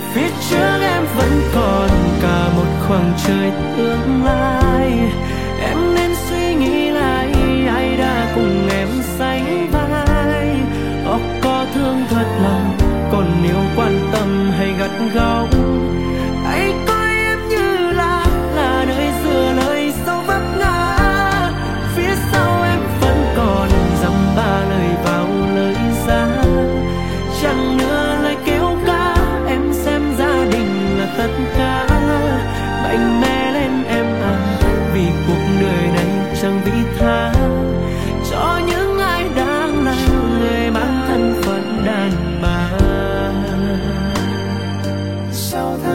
Phía trước em vẫn còn cả một khoảng trời tương lai. Em nên suy nghĩ lại, ai đã cùng em sánh vai. Hoặc có thương thật lòng, còn yêu quan tâm hay gắt gao